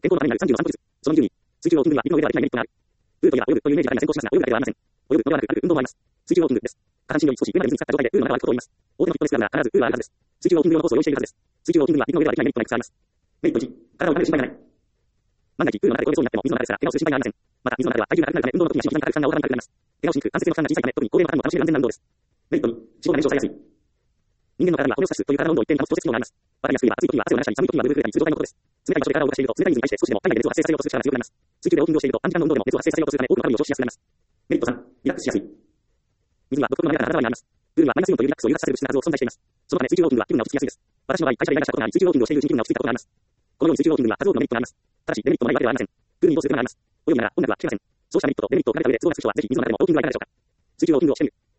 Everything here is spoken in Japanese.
健康のためになる33個ずつ。その2に、水中ウォーキングには陸の上ではできないメリットがある。ウーといえば泳ぐというイメージがありません。泳ぐというわけではありません。泳ぐのではなく、ある運動もあります。水中ウォーキングです。下半身を少し上まで水に浸かった状態でウーの中を歩くことを言います。大手のフィットネスクラブなら必ずウーはあるはずです。水中ウォーキング用のコースを用意しているはずです。水中ウォーキングには陸の上ではできないメリットがいくつかあります。メリット1、体を痛める心配がない。万が一、ウーの中で転げそうになっても、水の中ですら怪我をする心配がありません。また、水の中では体重が軽くなるため、運動の時には心臓に負担が大幅に軽くなります。怪我をしにくく、関節の負担が小さいため、特に高齢の方も楽しめる安全な運動です。メリット2、脂肪が燃焼されやすい。人間の体にはホメオスタシスという体の温度を一定に保つ調節機能があります。わかりやすく言えば、暑い時には汗を流したり、寒い時にはブルブル増えたりする状態のことです。冷たい場所で体を動かしていると、冷たい水に対して少しでも体内で熱を発生させようとする力が強くなります。水中でウォーキングをしていると、短時間の運動でも熱を発生させようとするため、多くのカロリーを消費しやすくなります。メリット3、リラックスしやすい。水は独特の滑らかな肌触りがあります。プールはマイナスイオンというリラックスを誘発させる物質が数多く存在しています。そのため水中ウォーキングは気分が落ち着きやすいです。私の場合、会社でイライラしたことがあり、水中ウォーキングをしているうちに気分が落ち着いたことがあります。このように水中ウォーキングには数多くのメリットがあります。ただし、デメリットもないわけではありません。プールに移動する手間があります。泳ぐなら音楽は聴けません。そうしたメリットとデメリットを比べた上で、どうでしょうか。ぜひ水の中でもウォーキングはいかがでしょうか。水中ウォーキングをしてみる。